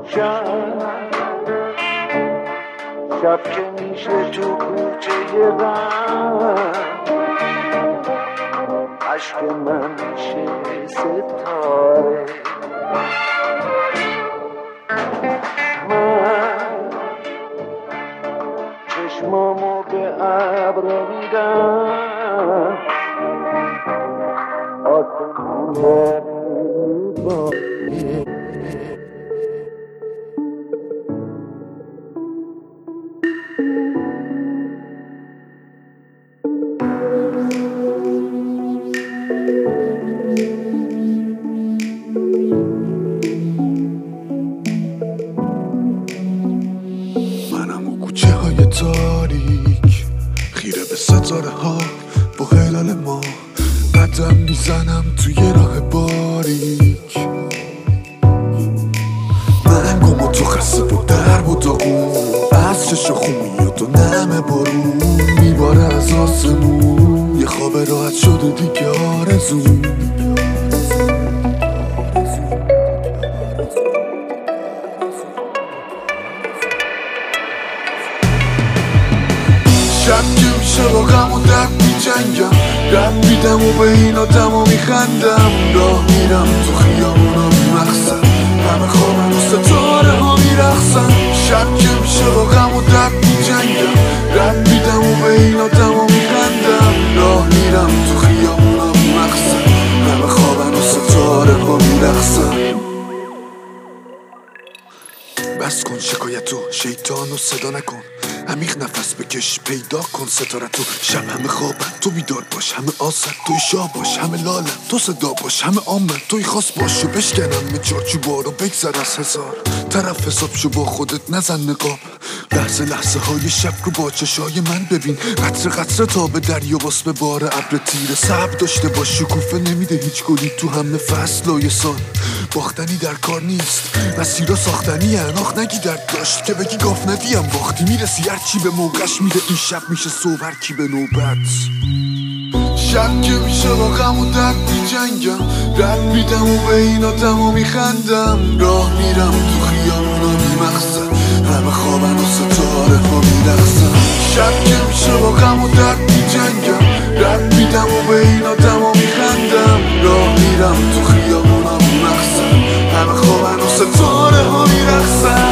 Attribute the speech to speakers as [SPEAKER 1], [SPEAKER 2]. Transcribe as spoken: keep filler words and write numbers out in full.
[SPEAKER 1] شب شب که میشه تو کوچه غم عشق من میشه ستاره من چشمامو به ابر میدم آسمون
[SPEAKER 2] تاریک خیره به ستاره ها با هلال ما قدم میزنم توی راه باریک من گم و تو خسته و درب و داغون از چشم خون میاد و نم بارون میباره از آسمون یه خواب راحت شده دیگه آرزون شب که میشه با غم و درد میجنگم رب میدم و به این آدم و میخندم راه میرم تو خیابونا بیمقصد همه خوابن و ستاره ها میرخصن شب که میشه با غم و درد میجنگم رب میدم و به این آدم و میخندم راه میرم تو خیابونا بیمقصد همه خوابن و ستاره ها میرخصن بس کن شکایتو شیطانو صدا نکن عمیق نفس بکش پیدا کن ستاره تو شب همه خوابن تو بیدار باش همه آسد توی شاه باش همه لالن تو صدا باش همه آمن توی خاص باش و بشکنم به چارچوبا رو بگذر از هزار طرف حساب شو با خودت نزن نقاب لحظه لحظه های شب رو با چشای من ببین قطره قطره تا به دریا باس به بار ابر تیره صبر داشته باش شکوفه نمیده هیچ گلی تو همه فصل و یه سال باختنی در کار نیست مسیرها ساختنی اناخ نگی درد داشت که بگی گاف ندیم باختی میرسی هرچی به موقعش میره این شب میشه صبح هرکی به نوبت شب که میشه با غم و درد میجنگم رد میدم و به این آدم و میخندم راه میرم تو خیابونا بیمقصد همه خوابن و ستاره ها میرخصن شب که میشه با غم و درد میجنگم رد میدم و به این آدم و میخندم راه میرم تو خیابونا بیمقصد همه خوابن و ستاره ها میرخصن